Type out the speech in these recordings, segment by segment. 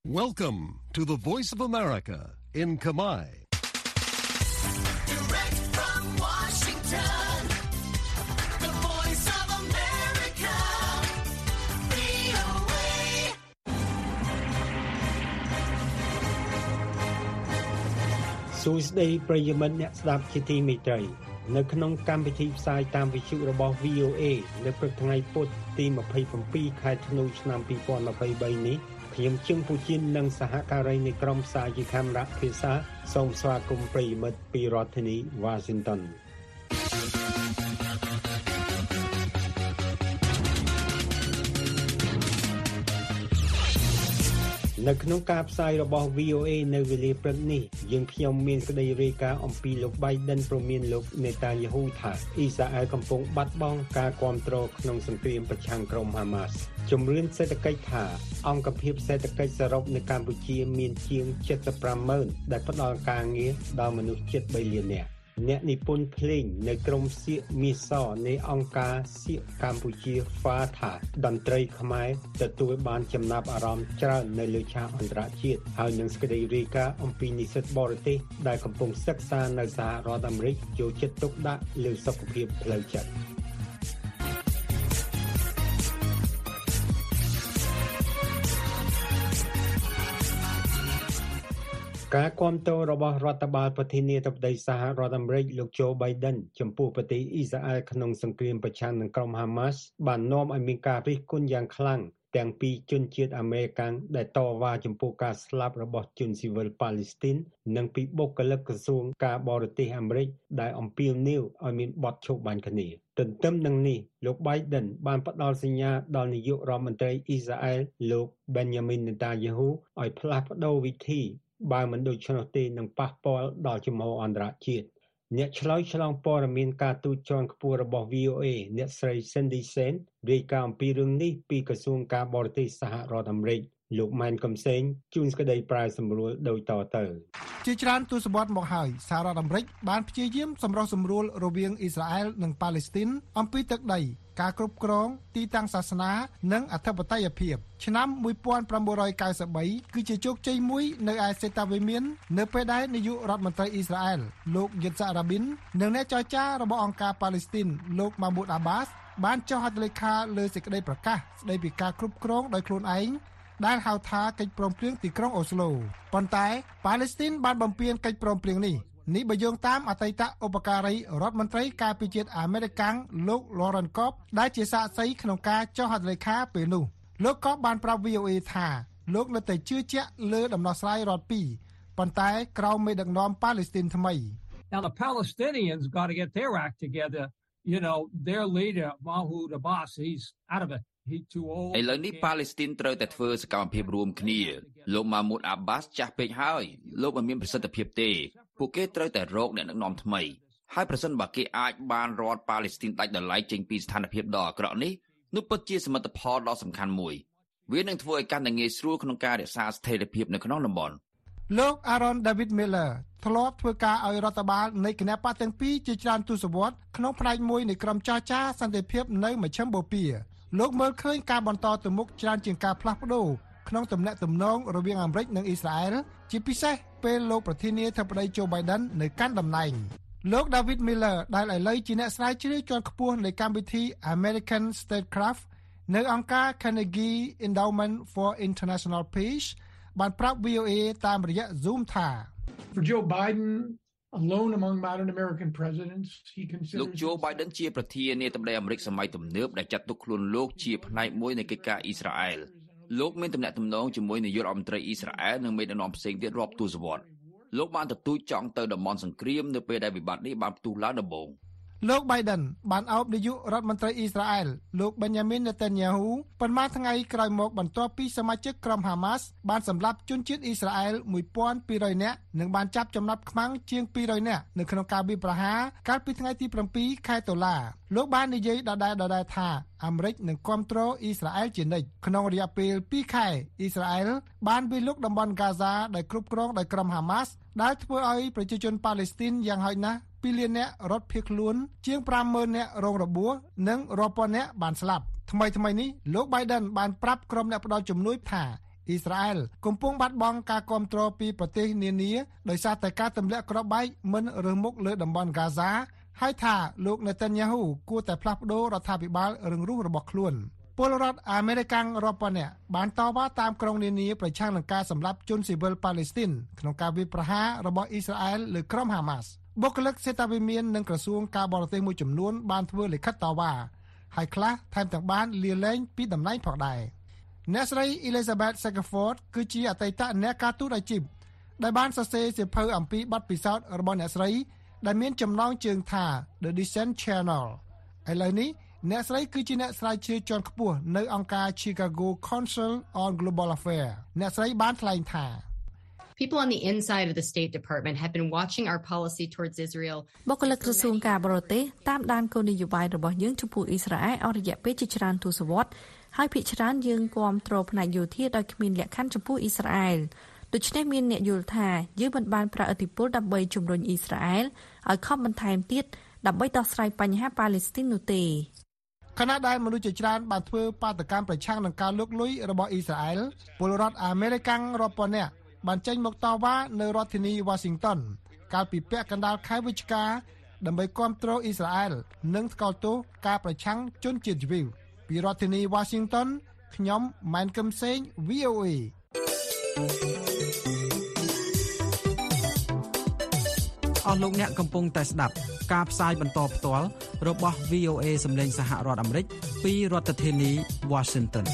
Welcome to the Voice of America in Khmer. Direct from Washington, the Voice of America, VOA. សួស្តីប្រិយមិត្តអ្នកស្ដាប់ជាទីមេត្រីនៅក្នុងកម្មវិធីផ្សាយតាមវិទ្យុរបស់ VOA នៅព្រឹកថ្ងៃពុធទី27ខែធ្នូឆ្នាំ2023នេះខ្ញុំជឹងពូជិននិងសហការីនៃក្រុមផ្សាយជាកាមេរ៉ាភាសាសូមស្វាគមន៍ប្រិយមិត្តពីរដ្ឋធានី Washington នៅក្នុងការផ្សាយរបស់ VOA នៅវេលាព្រឹកនេះយើងខ្ញុំមានសេចក្តីរាយការណ៍អំពីលោក Biden ព្រមានលោក Netanyahu ថាអ៊ីស្រាអែលកំពុងបាត់បង់ការគាំទ្រក្នុងសង្គ្រាមប្រឆាំងក្រុម Hamas ជំរឿនសេដ្ឋកិច្ចថាអង្គភាពសេដ្ឋកិច្ចសរុបនៅកម្ពុជាមានជាង 75,000 ដែលផ្ដល់ការងារដល់មនុស្សជិត 3 លាននាក់អ្នកនិពន្ធភ្លេងនៅក្រុមសៀកមាសនៃអង្គការសៀកកម្ពុជា FA ថាតន្ត្រីខ្មែរទទួលបានចំណាប់អារម្មណ៍ច្រើននៅលើឆាកអន្តរជាតិហើយនឹងសេចក្តីរាយការណ៍អំពីនិស្សិតបរទេសដែលកំពុងសិក្សានៅសហរដ្ឋអាមេរិកយកចិត្តទុកដាក់លើសុខភាពផ្លូវចិត្តការគាំទ្ររបស់រដ្ឋបាលប្រធានាធិបតីសហរដ្ឋអាមេរិកលោក Joe Biden ចំពោះប្រទេសអ៊ីស្រាអែលក្នុងសង្គ្រាមប្រឆាំងនឹងក្រុម Hamas បាននាំឲ្យមានការរិះគន់យ៉ាងខ្លាំងទាំងពីជនជាតិអាមេរិកដែលតវ៉ាចំពោះការស្លាប់របស់ជនស៊ីវិលប៉ាឡេស្ទីននិងពីបុគ្គលិកក្រសួងការបរទេសអាមេរិកដែលអំពាវនាវឲ្យមានបទឈប់បាញ់គ្នាទន្ទឹមនឹងនេះលោក Biden បានផ្ដល់សញ្ញាដល់នាយករដ្ឋមន្ត្រីអ៊ីស្រាអែលលោក Benjamin Netanyahu ឲ្យផ្លាស់ប្ដូរវិធីបើមិនដូច្នោះទេនឹងប៉ះពាល់ដល់ជំហរអន្តរជាតិអ្នកឆ្លើយឆ្លងព័ត៌មានការទូតជាន់ខ្ពស់របស់ VOA អ្នកស្រី Cindy Sen រាយការណ៍អំពីរឿងនេះពីក្រសួងការបរទេសសហរដ្ឋអាមេរិកលោកម៉ែនកំសែងជួនក្តីប្រាយសម្រួលដូចតទៅជាច្រើនទសវត្សរ៍មកហើយសហរដ្ឋអាមេរិកបានព្យាយាមសម្រុះសម្រួលរវាងអ៊ីស្រាអែលនិងប៉ាឡេស្ទីនអំពីទឹកដីការគ្រប់គ្រងទីតាំងសាសនានិងអធិបតេយ្យភាពឆ្នាំ1993គឺជាជោគជ័យមួយនៅឯសេតាវិមាននៅពេលដែលនាយករដ្ឋមន្ត្រីអ៊ីស្រាអែលលោកយិតសារ៉ាប៊ីននិងអ្នកចរចារបស់អង្គការប៉ាឡេស្ទីនលោកម៉ាមូតអាបាសបានចុះហត្ថលេខាលើសេចក្តីប្រកាសស្តីពីការគ្រប់គ្រងដោយខ្លួនឯងដែលហៅថាកិច្ចព្រមព្រៀងទីក្រុងអូស្ឡូប៉ុន្តែប៉ាឡេស្ទីនបានបំពានកិច្ចព្រមព្រៀងនេះបើយោងតាមអតីតឧបការីរដ្ឋមន្ត្រីការពារជាតិអាមេរិកលោក Lauren Cobb ដែលជាសាក្សីក្នុងការចុះហត្ថលេខាពេលនោះលោក Cobb បានប្រាប់ VOA ថាលោកនៅតែជឿជាក់លើដំណោះស្រាយរដ្ឋពីរប៉ុន្តែក្រោមមេដឹកនាំប៉ាឡេស្ទីនថ្មី Now the Palestinians got to get their act together. You know, their leader Mahmoud Abbas, he's out of it. He too old. ឥឡូវនេះប៉ាឡេស្ទីនត្រូវតែធ្វើសកម្មភាពរួមគ្នាលោកម៉ាមូតអាបាសចាស់ពេកហើយលោកមិនមានប្រសិទ្ធភាពទេពួកគេត្រូវតែរកអ្នកដឹកនាំថ្មីហើយប្រសិនបើគេអាចបានរដ្ឋប៉ាឡេស្ទីនដាច់ដោយឡែកចេញពីស្ថានភាពដ៏អាក្រក់នេះនោះពិតជាសមិទ្ធផលដ៏សំខាន់មួយវានឹងធ្វើឲ្យកាន់តែងាយស្រួលក្នុងការរក្សាស្ថិរភាពនៅក្នុងតំបន់លោក Aaron David Miller ធ្លាប់ធ្វើការឲ្យរដ្ឋបាលនៃគណបកទាំងពីរជាច្រើនទសវត្សរ៍ក្នុងផ្នែកមួយនៃក្រុមចរចាសន្តិភាពនៅមជ្ឈិមបូព៌ាលោកមើលឃើញការបន្តទៅមុខច្រើនជាងការផ្លាស់ប្ដូរក្នុងទំនាក់ទំនងរវាងអាមេរិកនិងអ៊ីស្រាអែលជាពិសេសពេលលោកប្រធានាធិបតី Joe Biden នៅកាន់តំណែងលោក David Miller ដែលឥឡូវជាអ្នកស្រាវជ្រាវជាន់ខ្ពស់នៃកម្មវិធី American Statecraft នៅអង្គការ Carnegie Endowment for International Peace បានប្រាប់ VOA តាមរយៈ Zoom ថា For Joe Biden alone among modern American presidents he considers លោក Joe Biden ជាប្រធានាធិបតីអាមេរិកសម័យទំនើបដែលចាត់ទុកខ្លួនលោកជាផ្នែកមួយនៃកិច្ចការអ៊ីស្រាអែលលោកមានទំនាក់ទំនងជាមួយនាយករដ្ឋមន្ត្រីអ៊ីស្រាអែលនិងមេដឹកនាំផ្សេងទៀតរាប់ទសវត្សរ៍លោកបានទទូចចង់ទៅតំបន់សង្គ្រាមនៅពេលដែលវិបត្តិនេះបានផ្ទុះឡើងដំបូងលោក Biden បានអោបនាយករដ្ឋមន្ត្រីអ៊ីស្រាអែលលោក Benjamin Netanyahu ប៉ុន្មានថ្ងៃក្រោយមកបន្ទាប់ពីសមាជិកក្រុម Hamas បានសម្លាប់ជនជាតិអ៊ីស្រាអែល 1200 នាក់និងបានចាប់ចំណាប់ខ្មាំងជាង200នាក់នៅក្នុងការវាយប្រហារកាលពីថ្ងៃទី7ខែតុលាលោកបាននិយាយដដែលថាអាមេរិកនឹងគាំទ្រអ៊ីស្រាអែលជានិច្ចក្នុងរយៈពេល2ខែអ៊ីស្រាអែលបានវាយលុកតំបន់ហ្គាហ្សាដែលគ្រប់គ្រងដោយក្រុម Hamas ដែលធ្វើឲ្យប្រជាជនប៉ាឡេស្ទីនយ៉ាងហោចណាស់2លាននាក់រត់ភៀសខ្លួនជាង 50,000 នាក់រងរបួសនិងរាប់ពាន់នាក់បានស្លាប់ថ្មីនេះលោក Biden បានប្រាប់ក្រុមអ្នកផ្ដល់ជំនួយថាអ៊ីស្រាអែលកំពុងបាត់បង់ការគាំទ្រពីប្រទេសនានាដោយសារតែការទម្លាក់គ្រាប់បែកមិនរើសមុខលើតំបន់ហ្គាហ្សាហើយថាលោកនេតាញ៉ាហ៊ូគួរតែផ្លាស់ប្តូររដ្ឋាភិបាលរឹងរូសរបស់ខ្លួនពលរដ្ឋអាមេរិករាប់ពាន់នាក់បានតវ៉ាតាមក្រុងនានាប្រឆាំងនឹងការសម្លាប់ជនស៊ីវិលប៉ាឡេស្ទីនក្នុងការវាយប្រហាររបស់អ៊ីស្រាអែលលើក្រុមហាម៉ាស់បុគ្គលិកសេតាវិមាននិងក្រសួងការបរទេសមួយចំនួនបានធ្វើលិខិតតវ៉ាហើយខ្លះថែមទាំងបានលាលែងពីតំណែងផងដែរអ្នកស្រី Elizabeth Shackelford គឺជាអតីតអ្នកការទូតអាជីពដែលបានសរសេរសៀវភៅអំពីបទពិសោធន៍របស់អ្នកស្រីដែលមានចំណងជើងថា The Descent Channel ឥឡូវនេះអ្នកស្រីគឺជាអ្នកស្រាវជ្រាវជាន់ខ្ពស់នៅអង្គការ Chicago Council on Global Affairs អ្នកស្រីបានថ្លែងថា People on the inside of the State Department have been watching our policy towards Israel. បុគ្គលិកក្រសួងការបរទេសតាមដានគោលនយោបាយរបស់យើងចំពោះអ៊ីស្រាអែលអស់រយៈពេលជាច្រើនទសវត្សរ៍ហើយភាគច្រើនយើងគាំទ្រផ្នែកយោធាដោយគ្មានលក្ខខណ្ឌចំពោះអ៊ីស្រាអែលដូច្នេះមានអ្នកយល់ថាយើងមិនបានប្រើឥទ្ធិពលដើម្បីជំរុញអ៊ីស្រាអែលឲ្យខំបន្ថែមទៀតដើម្បីដោះស្រាយបញ្ហាប៉ាឡេស្ទីននោះទេខណៈដែលមនុស្សជាច្រើនបានធ្វើបាតកម្មប្រឆាំងនឹងការលុកលុយរបស់អ៊ីស្រាអែលពលរដ្ឋអាមេរិករាប់ពាន់នាក់បានចេញមកតវ៉ានៅរដ្ឋធានី Washington កាលពីពាក់កណ្ដាលខែវិច្ឆិកាដើម្បីគាំទ្រអ៊ីស្រាអែលនិងថ្កោលទោសការប្រឆាំងជនជាតិយូវពីរដ្ឋធានី Washington ខ្ញុំម៉ែនកឹមសេង VOA អស់លោកអ្នកកំពុងតែស្ដាប់ការផ្សាយបន្តផ្ទាល់របស់ VOA សម្លេងសហរដ្ឋអាមេរិកពីរដ្ឋធានី Washington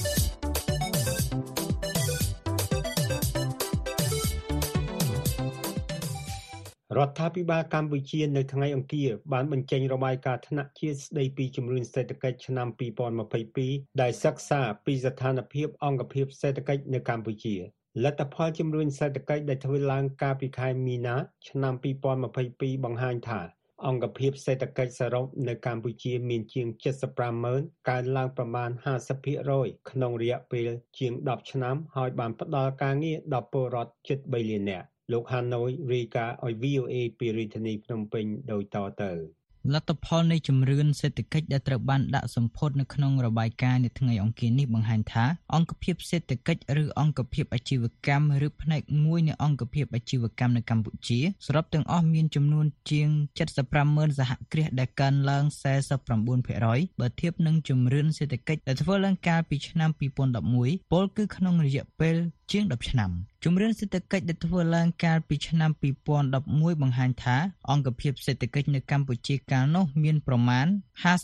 រដ្ឋាភិបាលកម្ពុជានៅថ្ងៃអង្គារបានបញ្ចេញរបាយការណ៍ថ្នាក់ជាតិស្ដីពីជំរុញសេដ្ឋកិច្ចឆ្នាំ2022ដែលសិក្សាពីស្ថានភាពអង្គភាពសេដ្ឋកិច្ចនៅកម្ពុជាលទ្ធផលជំរុញសេដ្ឋកិច្ចដែលធ្វើឡើងកាលពីខែមីនាឆ្នាំ2022បង្ហាញថាអង្គភាពសេដ្ឋកិច្ចសរុបនៅកម្ពុជាមានជាង 75,000 កើនឡើងប្រមាណ 50% ក្នុងរយៈពេលជាង10ឆ្នាំហើយបានផ្ដល់ការងារដល់ពលរដ្ឋជិត3លាននាក់លោកហាណូយរាយការណ៍ឲ្យ VOA ពីរាជធានីភ្នំពេញដោយតទៅលទ្ធផលនៃជំរឿនសេដ្ឋកិច្ចដែលត្រូវបានដាក់សម្ពោធនៅក្នុងរបាយការណ៍នៅថ្ងៃអង្គារនេះបង្ហាញថាអង្គភាពសេដ្ឋកិច្ចឬអង្គភាពអាជីវកម្មឬផ្នែកមួយនៃអង្គភាពអាជីវកម្មនៅកម្ពុជាសរុបទាំងអស់មានចំនួនជាង 75,000 សហគ្រាសដែលកើនឡើង 49% បើធៀបនឹងជំរឿនសេដ្ឋកិច្ចដែលធ្វើឡើងកាលពីឆ្នាំ2011ពលគឺក្នុងរយៈពេលជាង10ឆ្នាំជំរឿនសេដ្ឋកិច្ចដែលធ្វើឡើងកាលពីឆ្នាំ2011បង្ហាញថាអង្គភាពសេដ្ឋកិច្ចនៅកម្ពុជាកាលនោះមានប្រមាណ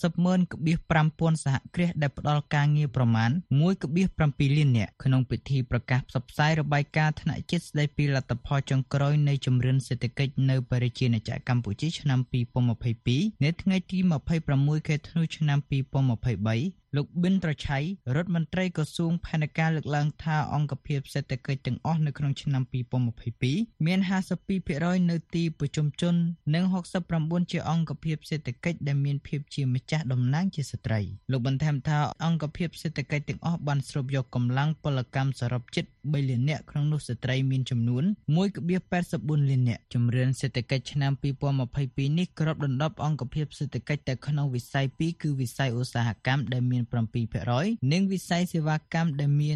50,500 សហគ្រាសដែលផ្ដល់ការងារប្រមាណ 1.7 លាននាក់ក្នុងពិធីប្រកាសផ្សព្វផ្សាយរបាយការណ៍ថ្នាក់ជាតិស្ដីពីលទ្ធផលចុងក្រោយនៃជំរឿនសេដ្ឋកិច្ចនៅបរិជាណាចក្រកម្ពុជាឆ្នាំ2022នៅថ្ងៃទី26 ខែធ្នូឆ្នាំ2023លោកប៊ិនត្រឆៃរដ្ឋមន្ត្រីក្រសួងផែនការលើកឡើងថាអង្គភាពសេដ្ឋកិច្ចទាំងអស់នៅក្នុងឆ្នាំ2022មាន 52% នៅទីប្រជុំជននិង 69 ជាអង្គភាពសេដ្ឋកិច្ចដែលមានភាពជាម្ចាស់តំណែងជាស្ត្រីលោកបន្ថែមថាអង្គភាពសេដ្ឋកិច្ចទាំងអស់បានស្រូបយកកម្លាំងពលកម្មសរុបជិត3លាននាក់ក្នុងនោះស្ត្រីមានចំនួន 1.84 លាននាក់ជំរឿនសេដ្ឋកិច្ចឆ្នាំ2022នេះគ្របដណ្ដប់អង្គភាពសេដ្ឋកិច្ចតែក្នុងវិស័យ2គឺវិស័យឧស្សាហកម្មដែលមាន 7% និងវិស័យសេវាកម្មដែលមាន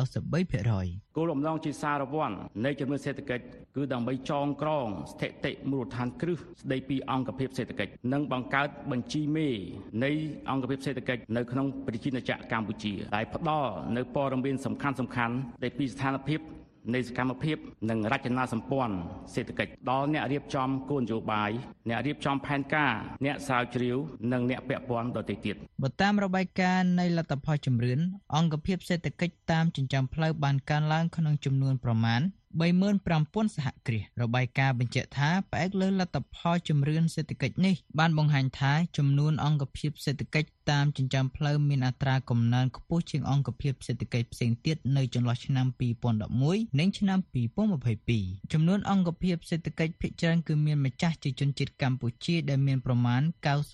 93% គោលបំណងជាសារវ័ននៃជំរឿនសេដ្ឋកិច្ចគឺដើម្បីចងក្រងស្ថិតិមូលដ្ឋានគ្រឹះស្ដីពីអង្គភាពសេដ្ឋកិច្ចនិងបង្កើតបញ្ជីមេនៃអង្គភាពសេដ្ឋកិច្ចនៅក្នុងប្រជាណាចក្រកម្ពុជាដែលផ្ដល់នៅព័ត៌មានសំខាន់ៗស្ដីពីស្ថានភាពនៃសកម្មភាពនិងរចនាសម្ព័ន្ធសេដ្ឋកិច្ចដល់អ្នករៀបចំគោលនយោបាយអ្នករៀបចំផែនការអ្នកស្រាវជ្រាវនិងអ្នកពាក់ព័ន្ធដទៃទៀតបើតាមរបាយការណ៍នៃលទ្ធផលជំរឿនអង្គភាពសេដ្ឋកិច្ចតាមចិញ្ចើមផ្លូវបានកើនឡើងក្នុងចំនួនប្រមាណ 35,000 សហគ្រាសរបាយការណ៍បញ្ជាក់ថាផ្អែកលើលទ្ធផលជំរឿនសេដ្ឋកិច្ចនេះបានបង្ហាញថាចំនួនអង្គភាពសេដ្ឋកិច្ចតាមចិញ្ចើមផ្លូវមានអត្រាកំណើនខ្ពស់ជាងអង្គភាពសេដ្ឋកិច្ចផ្សេងទៀតនៅចន្លោះឆ្នាំ2011និងឆ្នាំ2022ចំនួនអង្គភាពសេដ្ឋកិច្ចភាគច្រើនគឺមានម្ចាស់ជាជនជាតិកម្ពុជាដែលមានប្រមាណ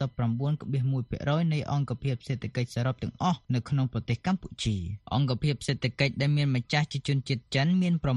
99.1% នៃអង្គភាពសេដ្ឋកិច្ចសរុបទាំងអស់នៅក្នុងប្រទេសកម្ពុជាអង្គភាពសេដ្ឋកិច្ចដែលមានម្ចាស់ជាជនជាតិចិនមានប្រមាណ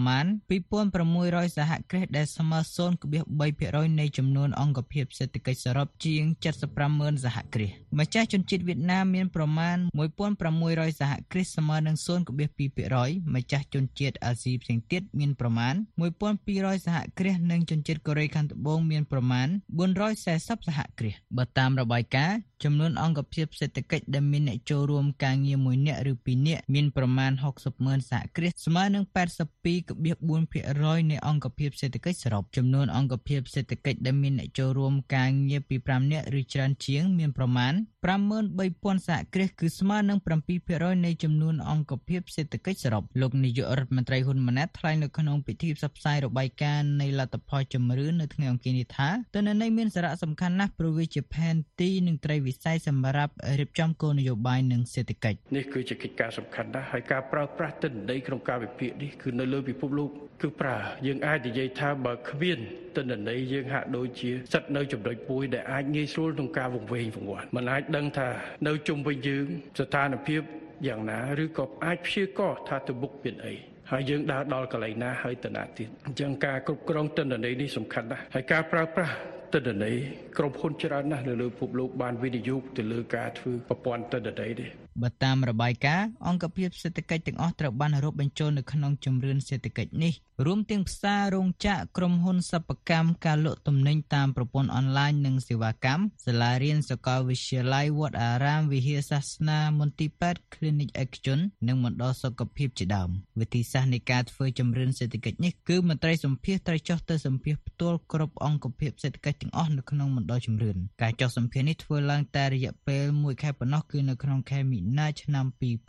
2,600 សហគ្រាសដែលស្មើ 0.3% នៃចំនួនអង្គភាពសេដ្ឋកិច្ចសរុបជាង 75,000 សហគ្រាសម្ចាស់ជនជាតិវៀតណាមមានប្រមាណ 1,600 សហគ្រាសស្មើនឹង 0.2% ម្ចាស់ជនជាតិអាស៊ីផ្សេងទៀតមានប្រមាណ 1,200 សហគ្រាសនិងជនជាតិកូរ៉េខាងត្បូងមានប្រមាណ 440 សហគ្រាសបើតាមរបាយការណ៍ចំនួនអង្គភាពសេដ្ឋកិច្ចដែលមានអ្នកចូលរួមការងារ1នាក់ឬ2នាក់មានប្រមាណ 60,000 សហគ្រាសស្មើនឹង 82.4% នៃអង្គភាពសេដ្ឋកិច្ចសរុបចំនួនអង្គភាពសេដ្ឋកិច្ចដែលមានអ្នកចូលរួមការងារពី5នាក់ឬច្រើនជាងមានប្រមាណ 53,000 សហគ្រាសគឺស្មើនឹង 7% នៃចំនួនអង្គភាពសេដ្ឋកិច្ចសរុបលោកនាយករដ្ឋមន្ត្រីហ៊ុនម៉ាណែតថ្លែងនៅក្នុងពិធីផ្សព្វផ្សាយរបាយការណ៍នៃលទ្ធផលជំរឿននៅថ្ងៃអង្គារនេះថាទិន្នន័យមានសារៈសំខាន់ណាស់ព្រោះវាជាផែនទីនិងត្រីវិស័យសម្រាប់រៀបចំគោលនយោបាយនិងសេដ្ឋកិច្ចនេះគឺជាកិច្ចការសំខាន់ណាស់ហើយការប្រើប្រាស់ទិន្នន័យក្នុងការវិភាគនេះគឺនៅលើពិភពលោកគឺប្រើយើងអាចនិយាយថាបើគ្មានទិន្នន័យយើងហាក់ដូចជាស្ថិតនៅចំណុចមួយដែលអាចងាយស្រួលក្នុងការវង្វេងវង្វាន់មិនអាចដឹងថានៅជុំវិញយើងស្ថានភាពយ៉ាងណាឬក៏អាចព្យាករណ៍ថាទៅមុខមានអីហើយយើងដើរដល់កន្លែងណាហើយទៅណាទៀតអញ្ចឹងការគ្រប់គ្រងទិន្នន័យនេះសំខាន់ណាស់ហើយការប្រើប្រាស់ទិន្នន័យក្រុមហ៊ុនច្រើនណាស់នៅលើពិភពលោកបានវិនិយោគទៅលើការធ្វើប្រព័ន្ធទិន្នន័យនេះបើតាមរបាយការណ៍អង្គភាពសេដ្ឋកិច្ចទាំងអស់ត្រូវបានរាប់បញ្ចូលនៅក្នុងជំរឿនសេដ្ឋកិច្ចនេះរួមទាំងផ្សាររោងចក្រក្រុមហ៊ុនសិប្បកម្មការលក់ទំនិញតាមប្រព័ន្ធអនឡាញនិងសេវាកម្មសាលារៀនសាកលវិទ្យាល័យវត្តអារាមវិហារសាសនាមន្ទីរពេទ្យ Clinic ឯកជននិងមណ្ឌលសុខភាពជាដើមវិធីសាស្ត្រនៃការធ្វើជំរឿនសេដ្ឋកិច្ចនេះគឺមន្ត្រីសម្ភាសត្រូវចុះទៅសម្ភាសផ្ទាល់គ្រប់អង្គភាពសេដ្ឋកិច្ចទាំងអស់នៅក្នុងមណ្ឌលជំរឿនការចុះសម្ភាសនេះធ្វើឡើងតែរយៈពេល1ខែប៉ុណ្ណោះគឺនៅក្នុងខែមីនាឆ្នាំ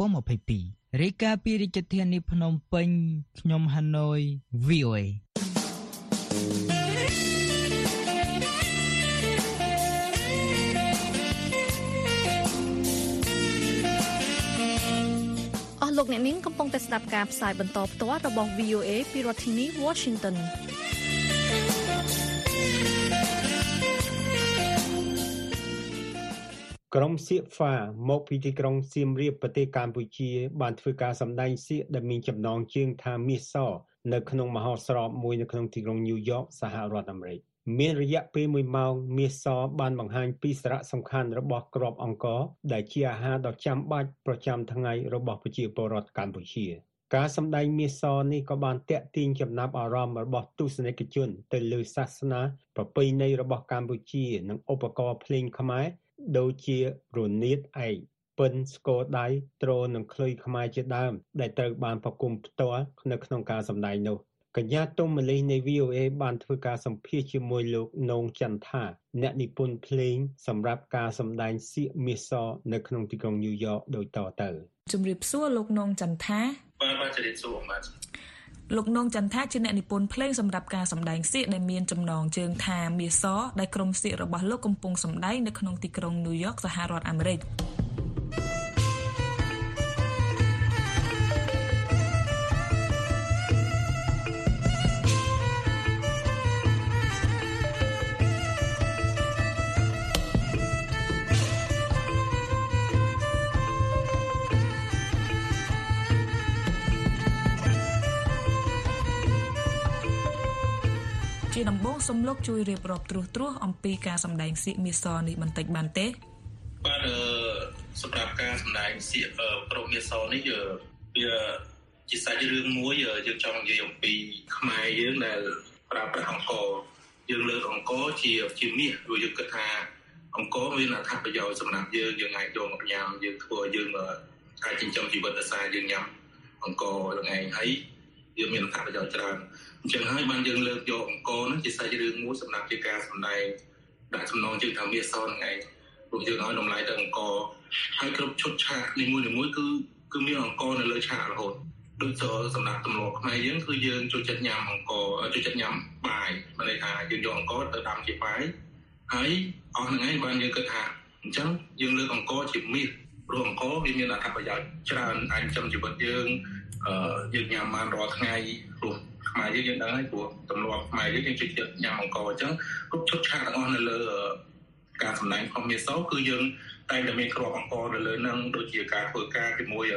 2022រាយការណ៍ពីរាជធានីភ្នំពេញខ្ញុំហាណូយ VOA អស់លោកអ្នកនាងកំពុងតែស្ដាប់ការផ្សាយបន្តផ្ទាល់របស់ VOA ពីរដ្ឋធានី Washington ក្រុមសៀកហ្វាមកពីទីក្រុងសៀមរាបប្រទេសកម្ពុជាបានធ្វើការសម្ដែងសៀកដែលមានចំណងជើងថាមាសសនៅក្នុងមហោស្រពមួយនៅក្នុងទីក្រុងញូវយ៉កសហរដ្ឋអាមេរិកមានរយៈពេល1ម៉ោងមាសសបានបង្ហាញពីសារៈសំខាន់របស់គ្រាប់អង្ករដែលជាអាហារដ៏ចាំបាច់ប្រចាំថ្ងៃរបស់ប្រជាពលរដ្ឋកម្ពុជាការសម្ដែងមាសសនេះក៏បានទាក់ទាញចំណាប់អារម្មណ៍របស់ទស្សនិកជនទៅលើសាសនាប្រពៃណីរបស់កម្ពុជានិងឧបករណ៍ភ្លេងខ្មែរដូចជារនាតឯកពិនស្គរដៃទ្រនិងខ្លុយខ្មែរជាដើមដែលត្រូវបានប្រគំផ្ទាល់នៅក្នុងការសម្ដែងនោះកញ្ញាទុំម៉ាលីនៃ VOA បានធ្វើការសម្ភាសជាមួយលោកនងចន្ទថាអ្នកនិពន្ធភ្លេងសម្រាប់ការសម្ដែងសៀកមាសសនៅក្នុងទីក្រុងញូវយ៉កដូចតទៅជំរាបសួរលោកនងចន្ទថាបាទជំរាបសួរបាទលោកនងចន្ទថាជាអ្នកនិពន្ធភ្លេងសម្រាប់ការសម្ដែងសៀកដែលមានចំណងជើងថាមាសសដែលក្រុមសៀករបស់លោកកំពុងសម្ដែងនៅក្នុងទីក្រុងញូវយ៉កសហរដ្ឋអាមេរិកជាដំបូងសូមលោកជួយរៀបរាប់ត្រួសអំពីការសម្ដែងសៀកមាសសនេះបន្តិចបានទេបាទសម្រាប់ការសម្ដែងសៀកប្រពៃមាសសនេះវាជាសាច់រឿងមួយយើងចង់និយាយអំពីខ្មែរយើងដែលប្រើប្រាស់អង្ករយើងលើកអង្ករជាមាសព្រោះយើងគិតថាអង្ករមានអត្ថប្រយោជន៍សម្រាប់យើងអាចយកមកញ៉ាំយើងធ្វើយើងអាចចិញ្ចឹមជីវិតដោយសារយើងញ៉ាំអង្ករថ្ងៃហើយយើងមានអត្ថប្រយោជន៍ច្រើនអញ្ចឹងហើយបានយើងលើកយកអង្ករនោះជាសាច់រឿងមួយសម្រាប់ជាការសម្ដែងដាក់ចំណងជើងថាមាសសថ្ងៃព្រោះយើងឲ្យតម្លៃទៅអង្ករហើយគ្រប់ឈុតឆាកនីមួយគឺមានអង្ករនៅលើឆាករហូតដូចសម្រាប់ទម្លាប់ខ្មែរយើងគឺយើងចូលចិត្តញ៉ាំអង្ករចូលចិត្តញ៉ាំបាយមានន័យថាយើងយកអង្ករទៅដាំជាបាយហើយអស់ថ្ងៃបានយើងគិតថាអញ្ចឹងយើងលើកអង្ករជាមាសព្រោះអង្ករវាមានអត្ថប្រយោជន៍ច្រើនអាចចិញ្ចឹមជីវិតយើងញ៉ាំបានរាល់ថ្ងៃព្រោះខ្មែរយើងដឹងហើយព្រោះទម្លាប់ខ្មែរយើងចូលចិត្តញ៉ាំអង្ករអញ្ចឹងគ្រប់ឈុតឆាកទាំងអស់នៅលើការសម្ដែងរបស់មាសសគឺយើងតែងតែមានគ្រាប់អង្ករនៅលើនឹងដូចជាការធ្វើការជាមួយ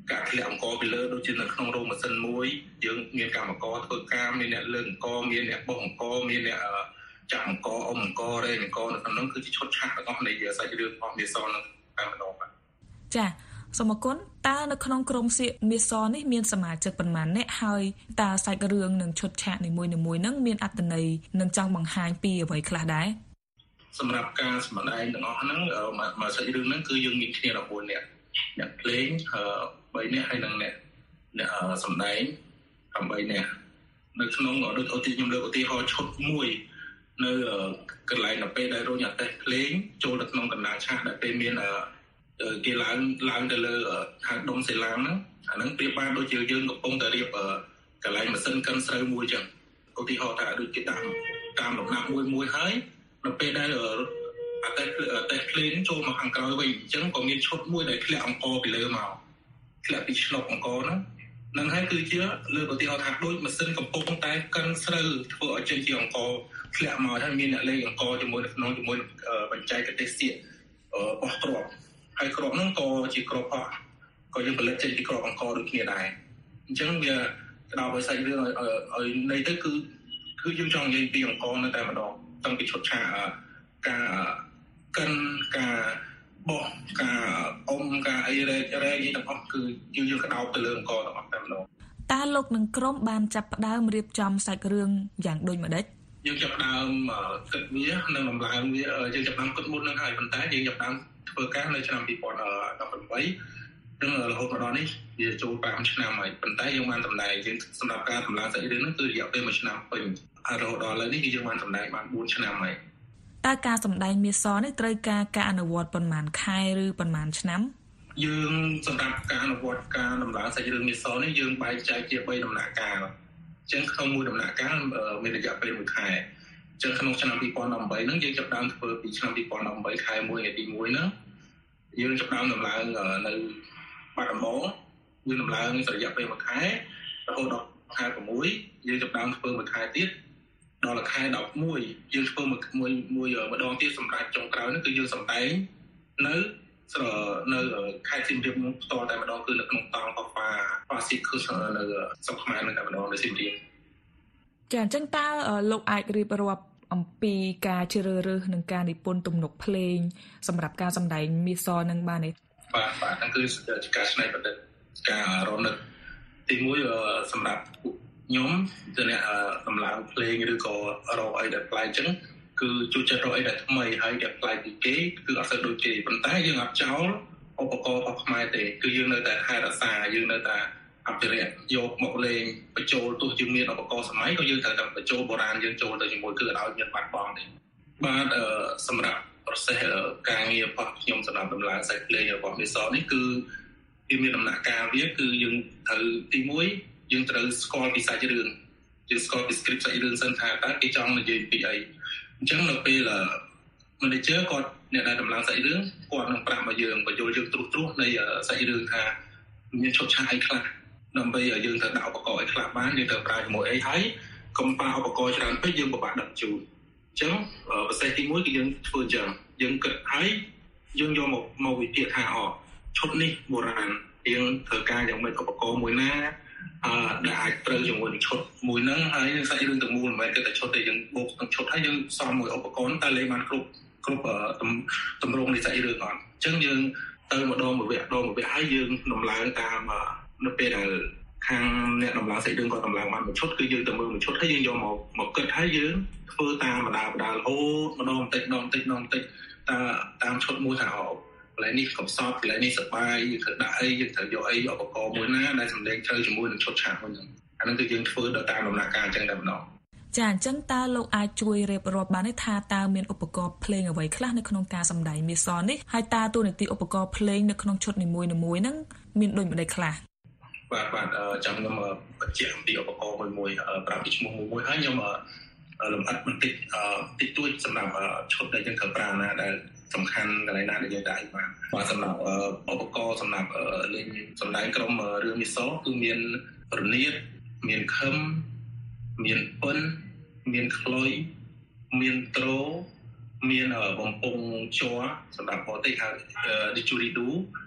ការធ្លាក់អង្គពីលើដូចជានៅក្នុងរោងម៉ាស៊ីនមួយយើងមានកម្មករធ្វើការមានអ្នកលើកអង្គមានអ្នកបោះអង្គមានអ្នកចាប់អង្គអង្គរែងអង្គនៅក្នុងនោះគឺជាឈុតឆាកទាំងអស់នៃសាច់រឿងរបស់មាសនឹងតែម្ដងបាទចាសូមអរគុណតើនៅក្នុងក្រុមសៀកមាសនេះមានសមាជិកប៉ុន្មានអ្នកហើយតើសាច់រឿងនិងឈុតឆាកនីមួយៗហ្នឹងមានអត្ថន័យនិងចង់បង្ហាញពីអ្វីខ្លះដែរសម្រាប់ការសម្ដែងទាំងអស់ហ្នឹងមកសាច់រឿងហ្នឹងគឺយើងមានគ្នា14នាក់អ្នកភ្លេង3នាក់ហើយនិងអ្នកសម្ដែង8នាក់នៅក្នុងដូចខ្ញុំលើកឧទាហរណ៍ឈុតមួយនៅកន្លែងនៅពេលដែលរោងអាតេសភ្លេងចូលទៅក្នុងកណ្ដាលឆាកដែលពេលមានគេឡើងទៅលើខាងដុំសេឡាងហ្នឹងអាហ្នឹងប្រៀបបានដូចជាយើងកំពុងតែរៀបកន្លែងម៉ាស៊ីនកិនស្រូវមួយចឹងឧទាហរណ៍ថាដូចគេដាក់តាមលំដាប់មួយហើយនៅពេលដែលអាតេសភ្លេងចូលមកខាងក្រោយវិញអញ្ចឹងក៏មានឈុតមួយដែលធ្លាក់អង្គពីលើមកធ្លាក់ពីឆ្លុកអង្គហ្នឹងហើយគឺជាលើកឧទាហរណ៍ថាដូចម៉ាស៊ីនកំពុងតែកិនស្រូវធ្វើឲ្យចេញជាអង្គធ្លាក់មកហើយមានអ្នកលេងអង្គជាមួយបញ្ចែកទេសសៀកបោះគ្រាប់ហើយគ្រាប់ហ្នឹងក៏ជាគ្រាប់ក៏យើងផលិតចេញពីគ្រាប់អង្គដូចគ្នាដែរអញ្ចឹងវាផ្ដោតឲ្យសាច់រឿងឲ្យន័យទៅគឺយើងចង់និយាយពីអង្គនៅតែម្ដងតាំងពីឈុតឆាកការកិនការបោះការការអីរែកទាំងអស់គឺយើងផ្ដោតទៅលើអង្គទាំងអស់តែម្ដងតើលោកនឹងក្រុមបានចាប់ផ្ដើមរៀបចំសាច់រឿងយ៉ាងដូចម្ដេចយើងចាប់ផ្ដើមគិតវានិងដំឡើងវាយើងចាប់ផ្ដើមគិតមុននឹងហើយប៉ុន្តែយើងចាប់ផ្ដើមធ្វើការនៅឆ្នាំ2018នឹងរហូតមកដល់នេះវាចូល5ឆ្នាំហើយប៉ុន្តែយើងបានសម្ដែងយើងសម្រាប់ការដំឡើងសាច់រឿងហ្នឹងគឺរយៈពេល1ឆ្នាំពេញហើយរហូតដល់ឥឡូវនេះគឺយើងបានសម្ដែងបាន4ឆ្នាំហើយតើការសម្ដែងមាសនេះត្រូវការអនុវត្តប៉ុន្មានខែឬប៉ុន្មានឆ្នាំយើងសម្រាប់ការអនុវត្តការដំឡើងសាច់រឿងមាសនេះយើងបែងចែកជា3ដំណាក់កាលអញ្ចឹងក្នុងមួយដំណាក់កាលមានរយៈពេល1ខែអញ្ចឹងក្នុងឆ្នាំ2018ហ្នឹងយើងចាប់ផ្ដើមធ្វើពីឆ្នាំ2018ខែ1ថ្ងៃទី1ហ្នឹងយើងចាប់ផ្ដើមដំឡើងនៅបាត់ដំបងយើងដំឡើងរយៈពេល1ខែរហូតដល់ខែ6យើងចាប់ផ្ដើមធ្វើ1ខែទៀតដល់ខែ11យើងធ្វើមួយម្ដងទៀតសម្រាប់ចុងក្រោយហ្នឹងគឺយើងសម្ដែងនៅខេត្តសៀមរាបនោះផ្ទាល់តែម្ដងគឺនៅក្នុងតង់ប៉ាស៊ីគឺនៅស្រុកខ្មែរនឹងតែម្ដងនៅសៀមរាបចាអញ្ចឹងតើលោកអាចរៀបរាប់អំពីការជ្រើសរើសនិងការនិពន្ធទំនុកភ្លេងសម្រាប់ការសម្ដែងមាសនឹងបានទេបាទហ្នឹងគឺការច្នៃប្រឌិតការរនឹកទី1សម្រាប់ខ្ញុំទៅអ្នកតម្លើងភ្លេងឬក៏រកអីដែលប្លែកអញ្ចឹងគឺជួយចិត្តរកអីដែលថ្មីហើយដែលប្លែកពីគេគឺអត់សូវដូចគេប៉ុន្តែយើងអត់ចោលឧបករណ៍របស់ខ្មែរទេគឺយើងនៅតែថែរក្សាយើងនៅតែអភិរក្សយកមកលេងបញ្ចូលទោះជាមានឧបករណ៍សម័យក៏យើងត្រូវតែបញ្ចូលបុរាណយើងចូលទៅជាមួយគឺឲ្យមានបាត់បង់ទេបាទសម្រាប់ process ការងាររបស់ខ្ញុំសម្រាប់ដំឡើងសាច់ភ្លេងរបស់មាសនេះគឺវាមានដំណាក់កាលវាគឺយើងត្រូវទី1យើងត្រូវស្គាល់ពីសាច់រឿងយើងស្គាល់ពី script សាច់រឿងសិនថាតើគេចង់និយាយពីអីអញ្ចឹងនៅពេល manager គាត់អ្នកដែលដំឡើងសាច់រឿងគាត់នឹងប្រាប់មកយើងបញ្យល់យើងត្រួសនៃសាច់រឿងថាមានឈុតឆាកអីខ្លះដើម្បីឲ្យយើងត្រូវដាក់ឧបករណ៍អីខ្លះបានយើងត្រូវប្រើជាមួយអីហើយកុំប្រើឧបករណ៍ច្រើនពេកយើងពិបាកដឹកជូនអញ្ចឹងប្រសេសទី1គឺយើងធ្វើអញ្ចឹងយើងគិតហើយយើងយកមកវិភាគថាឈុតនេះបុរាណយើងធ្វើការយ៉ាងម៉េចឧបករណ៍មួយណាដែលអាចត្រូវជាមួយនឹងឈុតមួយហ្នឹងហើយសាច់រឿងទាំងមូលមិនមែនតែឈុតទេយើងបូកទាំងឈុតហើយយើងសំមួយឧបករណ៍តែលេងបានគ្រប់តម្រងនៃសាច់រឿងអត់អញ្ចឹងយើងទៅម្ដងមួយវគ្គហើយយើងដំឡើងតាមនៅពេលដែលខាងអ្នកដំឡើងសាច់រឿងគាត់ដំឡើងបានមួយឈុតគឺយើងទៅមើលមួយឈុតហើយយើងយកមកគិតហើយយើងធ្វើតាមម្ដងរហូតម្ដងបន្តិចតាមឈុតមួយថាកន្លែងនេះកំសត់កន្លែងនេះសបាយយើងត្រូវដាក់អីយើងត្រូវយកអីឧបករណ៍មួយណាដែលសម្លេងត្រូវជាមួយនឹងឈុតឆាកមួយហ្នឹងអាហ្នឹងគឺយើងធ្វើទៅតាមដំណាក់កាលអញ្ចឹងតែម្ដងចាអញ្ចឹងតើលោកអាចជួយរៀបរាប់បានទេថាតើមានឧបករណ៍ភ្លេងអ្វីខ្លះនៅក្នុងការសម្ដែងមាសនេះហើយតើតួនាទីឧបករណ៍ភ្លេងនៅក្នុងឈុតនីមួយៗហ្នឹងមានដូចម្ដេចខ្លះបាទចាំខ្ញុំបញ្ជាក់អំពីឧបករណ៍មួយប្រាប់ពីឈ្មោះមួយហើយខ្ញុំលម្អិតបន្តិចតិចតួចសម្រាប់ឈុតដែលយើងត្រូវប្រើណាដែលសំខាន់កន្លែងណាដែលយើងដាក់ឲ្យបានសម្រាប់ឧបករណ៍សម្រាប់លេងសម្ដែងក្រុមរឿងមាសគឺមានរនាតមានខឹមមានពិនមានខ្លុយមានត្រោមានបំពង់ជ័រសម្រាប់បរទេសហៅ didgeridoo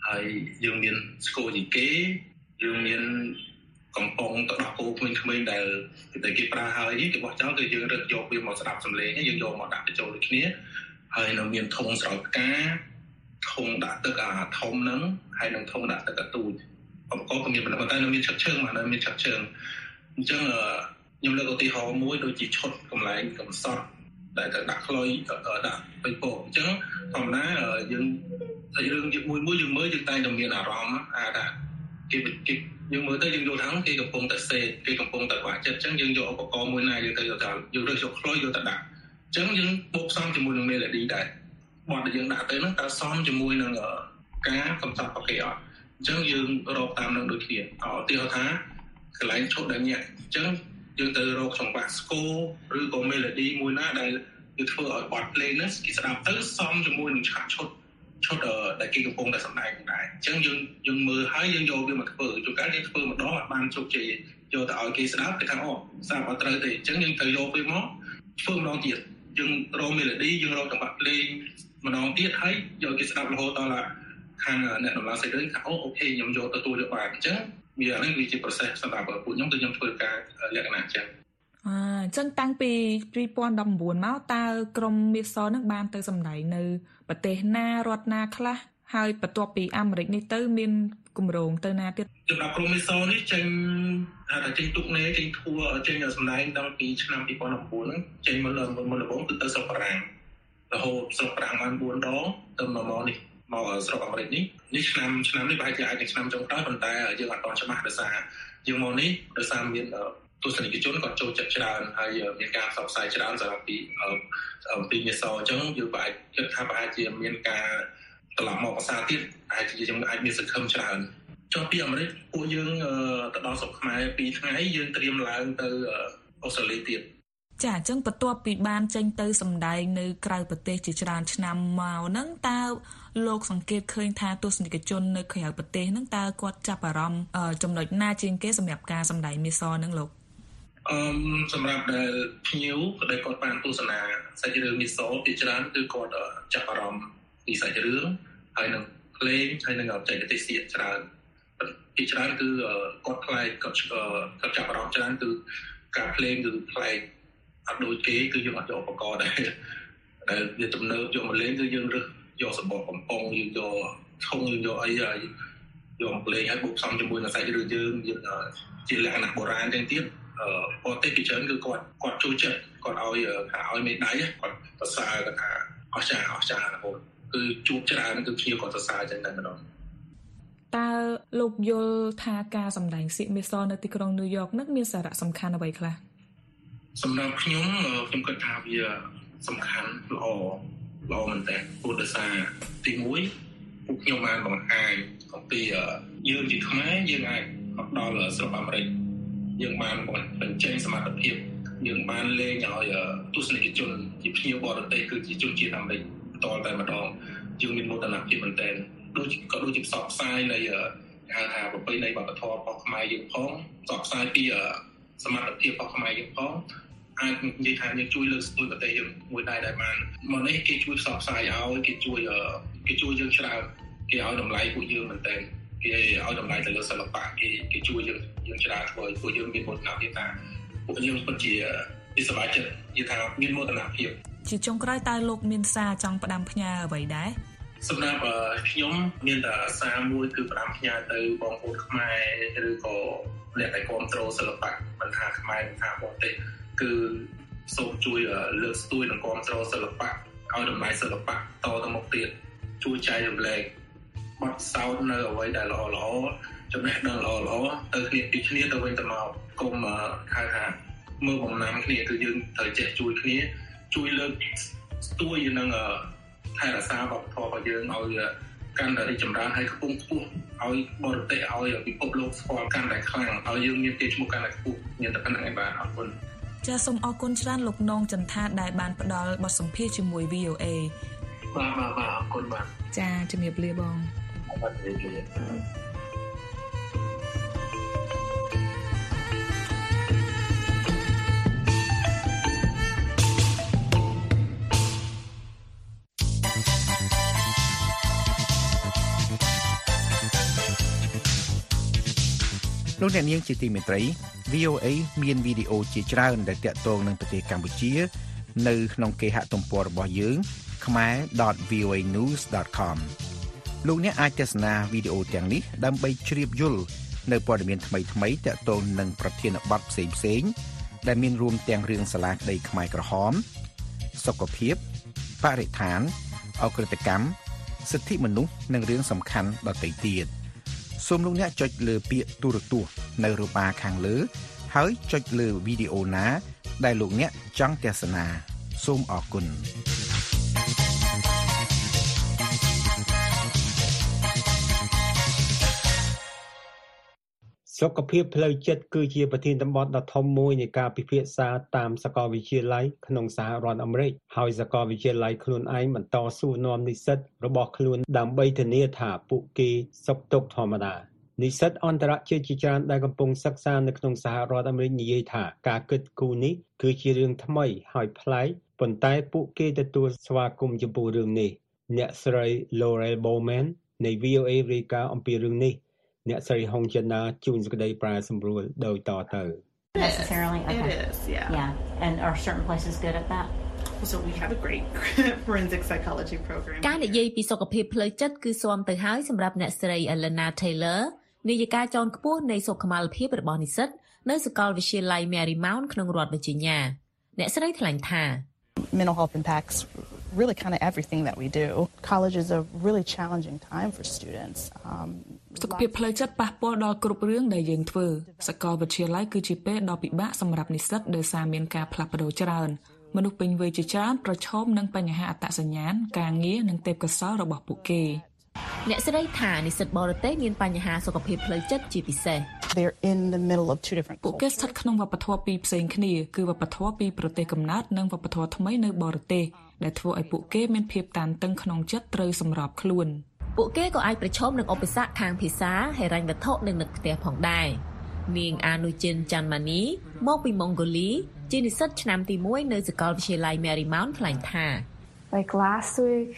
ហើយយើងមានស្គរជីគេយើងមានកំប៉ុងទៅដោះគោក្មេងៗដែលគេប្រើហើយគេបោះចោលគឺយើងរឹតយកវាមកស្ដាប់សំឡេងយើងយកមកដាក់បញ្ចូលដូចគ្នាហើយនៅមានធុងស្រោចផ្កាធុងដាក់ទឹកអាធំហ្នឹងហើយនឹងធុងដាក់ទឹកអាទូចឧបករណ៍ក៏មានប៉ុន្តែនៅមានឆឹកឈើងមកនៅមានឆឹកឈើងអញ្ចឹងខ្ញុំលើកឧទាហរណ៍មួយដូចជាឈុតកម្លែងកំសត់ដែលទៅដាក់ខ្លុយដាក់បិពោអញ្ចឹងធម្មតាយើងរឿងមួយយើងមើលយើងតែងតែមានអារម្មណ៍ថាគេយើងមើលទៅយើងយល់ថាគេកំពុងតែសេគេកំពុងតែខ្វះចិត្តអញ្ចឹងយើងយកឧបករណ៍មួយណាយើងទៅយករើសយកខ្លុយយកទៅដាក់អញ្ចឹងយើងបូកផ្សំជាមួយនឹង melody ដែរបទដែលយើងដាក់ទៅហ្នឹងតើសមជាមួយនឹងការកំសត់ប្រកេអត់អញ្ចឹងយើងរកតាមនឹងដូចគ្នាឧទាហរណ៍ថាកន្លែងឈុតដែលញាក់អញ្ចឹងយើងទៅរកចង្វាក់ស្គរឬក៏ melody មួយណាដែលគឺធ្វើឲ្យបទភ្លេងហ្នឹងគេស្ដាប់ទៅសមជាមួយនឹងឆាកឈុតដែលគេកំពុងតែសម្ដែងដែរអញ្ចឹងយើងមើលហើយយើងយកវាមកធ្វើជួនកាលយើងធ្វើម្ដងអត់បានជោគជ័យយកទៅឲ្យគេស្ដាប់គេថាអូស្ដាប់អត់ត្រូវទេអញ្ចឹងយើងត្រូវយកវាមកធ្វើម្ដងទៀតយើងរក melody យើងរកចង្វាក់ភ្លេងម្ដងទៀតហើយយកគេស្ដាប់រហូតដល់ខាងអ្នកដំឡើងសេរីថាអូខេខ្ញុំយកទទួលយកបានអញ្ចឹងវាអានេះវាជា process សម្រាប់ពួកខ្ញុំគឺខ្ញុំធ្វើការលក្ខណៈអញ្ចឹងអញ្ចឹងតាំងពី2019មកតើក្រុមមាសនឹងបានទៅសម្ដែងនៅប្រទេសណារដ្ឋណាខ្លះហើយបន្ទាប់ពីអាមេរិកនេះទៅមានគម្រោងទៅណាទៀតសម្រាប់ក្រុមមាសនេះចេញថាចេញទុកនេះចេញធួចេញសម្ដែងតាំងពីឆ្នាំ2019ចេញមកដំបូងគឺទៅស្រុកបារាំងរហូតស្រុកបារាំងបាន4ដងទៅមកនេះមកស្រុកអាមេរិកនេះឆ្នាំនេះប្រហែលជាអាចនឹងឆ្នាំចុងក្រោយប៉ុន្តែយើងអត់ទាន់ច្បាស់ដោយសារយើងមកនេះដោយសារមានទស្សនិកជនគាត់ចូលចិត្តច្រើនហើយមានការផ្សព្វផ្សាយច្រើនសម្រាប់ពីមាសអញ្ចឹងយើងអាចគិតថាប្រហែលជាមានការត្រឡប់មកភាសាទៀតអាចជាយើងអាចមានសង្ឃឹមច្រើនចុះពីអាមេរិកពួកយើងទៅដល់ស្រុកខ្មែរ2ថ្ងៃយើងត្រៀមឡើងទៅអូស្ត្រាលីទៀតចាអញ្ចឹងបន្ទាប់ពីបានចេញទៅសម្ដែងនៅក្រៅប្រទេសជាច្រើនឆ្នាំមកហ្នឹងតើលោកសង្កេតឃើញថាទស្សនិកជននៅក្រៅប្រទេសហ្នឹងតើគាត់ចាប់អារម្មណ៍ចំណុចណាជាងគេសម្រាប់ការសម្ដែងមាសហ្នឹងលោកសម្រាប់ដែលភ្ញៀវដែលគាត់បានទស្សនាសាច់រឿងមាសពីច្រើនគឺគាត់ចាប់អារម្មណ៍ពីសាច់រឿងហើយនឹងភ្លេងហើយនឹងបច្ចេកទេសច្រើនពីច្រើនគឺគាត់ខ្លាចគាត់ចាប់អារម្មណ៍ច្រើនគឺការភ្លេងគឺប្លែកអត់ដូចគេគឺយើងអត់យកឧបករណ៍ដែលវាទំនើបយកមកលេងគឺយើងរើសយកសម្បកកំប៉ុងយើងយកធុងយើងយកអីហើយយកមកលេងហើយបូកផ្សំជាមួយនឹងសាច់រឿងយើងជាលក្ខណៈបុរាណទាំងទៀតប្រទេសពីច្រើនគឺគាត់ចូលចិត្តគាត់ឲ្យមេដៃគាត់សរសើរគាត់ថាអស្ចារ្យរហូតគឺជួបច្រើនគឺភ្ញៀវគាត់សរសើរចឹងតែម្ដងតើលោកយល់ថាការសម្ដែងសៀកមាសនៅទីក្រុងញូវយ៉កនឹងមានសារៈសំខាន់អ្វីខ្លះសម្រាប់ខ្ញុំគិតថាវាសំខាន់ល្អមែនតើព្រោះដោយសារទី1ពួកខ្ញុំបានបង្ហាញអំពីយើងជាខ្មែរយើងអាចមកដល់ស្រុកអាមេរិកយើងបានបញ្ចេញសមត្ថភាពយើងបានលេងឲ្យទស្សនិកជនជាភ្ញៀវបរទេសគឺជាជនជាតិអាមេរិកបន្តតែម្ដងយើងមានមោទនភាពមែនទែនដូចជាផ្សព្វផ្សាយនៃហៅថាប្រពៃណីវប្បធម៌របស់ខ្មែរយើងផងផ្សព្វផ្សាយពីសមត្ថភាពរបស់ខ្មែរយើងផងអាចនិយាយថាយើងជួយលើកស្ទួយប្រទេសយើងមួយដែរដែលបានមកនេះគេជួយផ្សព្វផ្សាយឲ្យគេជួយយើងច្រើនគេឲ្យតម្លៃពួកយើងមែនទែនគេឲ្យតម្លៃទៅលើសិល្បៈគេជួយយើងច្រើនធ្វើឲ្យពួកយើងមានមោទនភាពថាពួកយើងពិតជាសប្បាយចិត្តនិយាយថាមានមោទនភាពជាចុងក្រោយតើលោកមានសារចង់ផ្ដាំផ្ញើអ្វីដែរសម្រាប់ខ្ញុំមានតែសារមួយគឺផ្ដាំផ្ញើទៅបងប្អូនខ្មែរឬក៏អ្នកដែលគ្រប់គ្រងសិល្បៈមិនថាខ្មែរមិនថាបរទេសគឺសូមជួយលើកស្ទួយនិងគ្រប់គ្រងសិល្បៈឲ្យតម្លៃសិល្បៈតទៅមុខទៀតជួយចែករំលែកបទសោតនៅអ្វីដែលល្អចំណេះដឹងល្អទៅគ្នាពីគ្នាទៅវិញទៅមកកុំហៅថាមើលបំណាំគ្នាគឺយើងត្រូវចេះជួយគ្នាជួយលើកស្ទួយនឹងថែរក្សាវប្បធម៌របស់យើងឲ្យកាន់តែរីកចម្រើនហើយខ្ពង់ខ្ពស់ឲ្យបរទេសឲ្យពិភពលោកស្គាល់កាន់តែខ្លាំងឲ្យយើងមានភាពឈ្មោះកាន់តែខ្ពស់មានតែប៉ុណ្្នឹងឯងបាទអរគុណចាសសូមអរគុណច្រើនលោកនងចន្ទថាដែលបានផ្ដល់បទសម្ភាសន៍ជាមួយ VOA បាទអរគុណបាទចាជំរាបលាបងបាទជំរាបលាលោកអ្នកនាងជាទីមេត្រី VOA មានវីដេអូជាច្រើនដែលទាក់ទងនឹងប្រទេសកម្ពុជានៅក្នុងគេហទំព័ររបស់យើង khmer.voanews.com លោកអ្នកអាចទស្សនាវីដេអូទាំងនេះដើម្បីជ្រាបយល់នៅព័ត៌មានថ្មីៗទាក់ទងនឹងប្រធានបទផ្សេងៗដែលមានរួមទាំងរឿងសាលាក្តីខ្មែរក្រហមសុខភាពបរិស្ថានអក្រិតកម្មសិទ្ធិមនុស្សនិងរឿងសំខាន់ដទៃទៀតសូមលោកអ្នកចុចលើពាក្យទូរទស្សន៍នៅរបារខាងលើហើយចុចលើវីដេអូណាដែលលោកអ្នកចង់ទស្សនាសូមអរគុណសុខភាពផ្លូវចិត្តគឺជាប្រធានបទដ៏ធំមួយនៃការពិភាក្សាតាមសាកលវិទ្យាល័យក្នុងសហរដ្ឋអាមេរិកហើយសាកលវិទ្យាល័យខ្លួនឯងបន្តសួរនាំនិស្សិតរបស់ខ្លួនដើម្បីធានាថាពួកគេសុខទុក្ខធម្មតានិស្សិតអន្តរជាតិជាច្រើនដែលកំពុងសិក្សានៅក្នុងសហរដ្ឋអាមេរិកនិយាយថាការគិតគូរនេះគឺជារឿងថ្មីហើយប្លែកប៉ុន្តែពួកគេទទួលស្វាគមន៍ចំពោះរឿងនេះអ្នកស្រី Laurel Bowman នៃ VOA រាយការណ៍អំពីរឿងនេះអ្នកស្រីហុងចិនណាជួនសេចក្តីប្រាសម្រួលដោយតទៅ Necessarily, okay. It is, yeah. And are certain places good at that? So we have a great forensic psychology program. ការនិយាយពីសុខភាពផ្លូវចិត្តគឺស៊ាំទៅហើយសម្រាប់អ្នកស្រី Elena Taylor នាយិកាជាន់ខ្ពស់នៃសុខុមាលភាពរបស់និស្សិតនៅសាកលវិទ្យាល័យ Marymount ក្នុងរដ្ឋ Virginia អ្នកស្រីថ្លែងថា Mental health impacts really kind of everything that we do. College is a really challenging time for students. សុខភាពផ្លូវចិត្តប៉ះពាល់ដល់គ្រប់រឿងដែលយើងធ្វើសាកលវិទ្យាល័យគឺជាពេលដ៏ពិបាកសម្រាប់និស្សិតដោយសារមានការផ្លាស់ប្ដូរច្រើនមនុស្សពេញវ័យជាច្រើនប្រឈមនឹងបញ្ហាអត្តសញ្ញាណការងារនិងទេពកោសល្យរបស់ពួកគេអ្នកស្រីថានិស្សិតបរទេសមានបញ្ហាសុខភាពផ្លូវចិត្តជាពិសេស They're in the middle of two different cultures. ពួកគេស្ថិតក្នុងវប្បធម៌ពីរផ្សេងគ្នាគឺវប្បធម៌ពីប្រទេសកំណើតនិងវប្បធម៌ថ្មីនៅបរទេសដែលធ្វើឲ្យពួកគេមានភាពតានតឹងក្នុងចិត្តត្រូវសម្របខ្លួនពួកគេក៏អាចប្រឈមនឹងឧបសគ្គខាងភាសាហិរញ្ញវត្ថុនិងនឹកផ្ទះផងដែរនាងអានូជិនចាន់ម៉ានីមកពីម៉ុងហ្គូលីជានិស្សិតឆ្នាំទី1នៅសាកលវិទ្យាល័យ Marymount ថ្លែងថា Like last week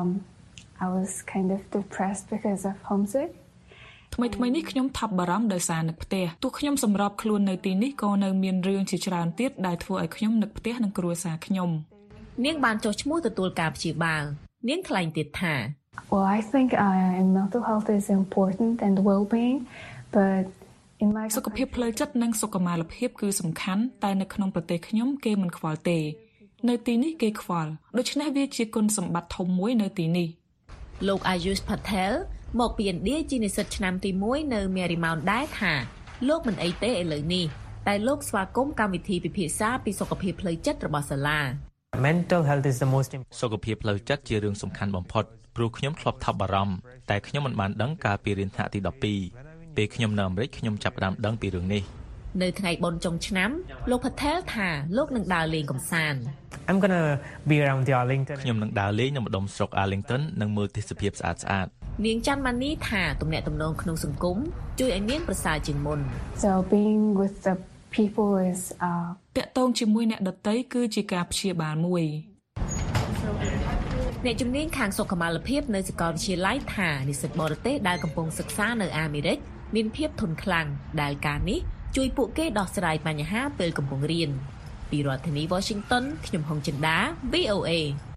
I was kind of depressed because of homesick ថ្មីនេះខ្ញុំថប់បារម្ភដោយសារនឹកផ្ទះទោះខ្ញុំសម្របខ្លួននៅទីនេះក៏នៅមានរឿងជាច្រើនទៀតដែលធ្វើឲ្យខ្ញុំនឹកផ្ទះនិងគ្រួសារខ្ញុំនាងបានចុះឈ្មោះទទួលការព្យាបាលនាងថ្លែងទៀតថា Well, I think mental health is important and well-being, but in my សុខភាពផ្លូវចិត្តនិងសុខុមាលភាពគឺសំខាន់តែនៅក្នុងប្រទេសខ្ញុំគេមិនខ្វល់ទេនៅទីនេះគេខ្វល់ដូច្នេះវាជាគុណសម្បត្តិធំមួយនៅទីនេះលោក Ayush Patel មកពីឥណ្ឌាជានិស្សិតឆ្នាំទី1នៅ Marymount ដែរថាលោកមិនអីទេឥឡូវនេះតែលោកស្វាគមន៍កម្មវិធីពិភាក្សាពីសុខភាពផ្លូវចិត្តរបស់សាលា Mental health is the most important សុខភាពផ្លូវចិត្តជារឿងសំខាន់បំផុតព្រោះខ្ញុំធ្លាប់ថប់បារម្ភតែខ្ញុំមិនបានដឹងកាលពីរៀនថ្នាក់ទី12ពេលខ្ញុំនៅអាមេរិកខ្ញុំចាប់ផ្ដើមដឹងពីរឿងនេះនៅថ្ងៃបុណ្យចុងឆ្នាំលោក Patel ថាលោកនឹងដើរលេងកម្សាន្ត I'm going to be around the Arlington ខ្ញុំនឹងដើរលេងនៅម្ដុំស្រុក Arlington និងមើលទេសភាពស្អាតៗនាងច័ន្ទម៉ានីថាទំនាក់ទំនងក្នុងសង្គមជួយឲ្យមានប្រសើរជាងមុន So being with the people is តាក់ទងជាមួយអ្នកដទៃគឺជាការព្យាបាលមួយអ្នកជំនាញខាងសុខុមាលភាពនៅសាកលវិទ្យាល័យថានិស្សិតបរទេសដែលកំពុងសិក្សានៅអាមេរិកមានភាពធន់ខ្លាំងដែលការនេះជួយពួកគេដោះស្រាយបញ្ហាពេលកំពុងរៀនពីរដ្ឋធានី Washington ខ្ញុំហុងចិន្តា VOA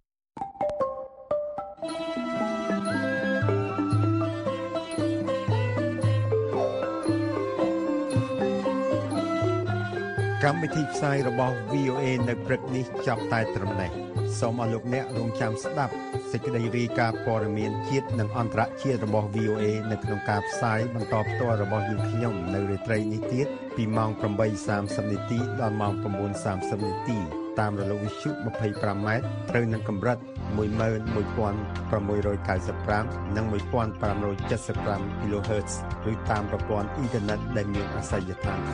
កម្មវិធីផ្សាយរបស់ VOA នៅព្រឹកនេះចាប់តែត្រឹមនេះសូមអរលោកអ្នករងចាំស្ដាប់សេចក្តីរាយការណ៍ព័ត៌មានជាតិនិងអន្តរជាតិរបស់ VOA នៅក្នុងការផ្សាយបន្តផ្ទាល់របស់យើងខ្ញុំនៅរាត្រីនេះទៀតពីម៉ោង 8:30 នាទីដល់ម៉ោង 9:30 នាទីតាមរលកវិទ្យុ 25 ម៉ែត្រត្រូវនឹងកម្រិត 11695 និង 1575 kHz ឬតាមប្រព័ន្ធអ៊ីនធឺណិតដែលមានអាសយដ្ឋាន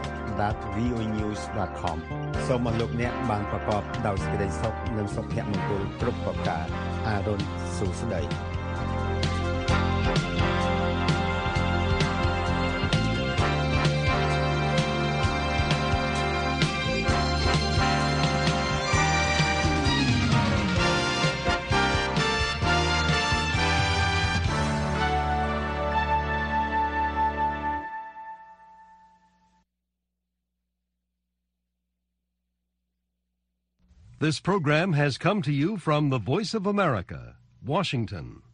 ខ្មែរ.voanews.com សូមអរលោកអ្នកបានប្រកបដោយសេចក្តីសុខនិងសុភមង្គលគ្រប់ប្រការអារុនសុស្ដី This program has come to you from the Voice of America, Washington.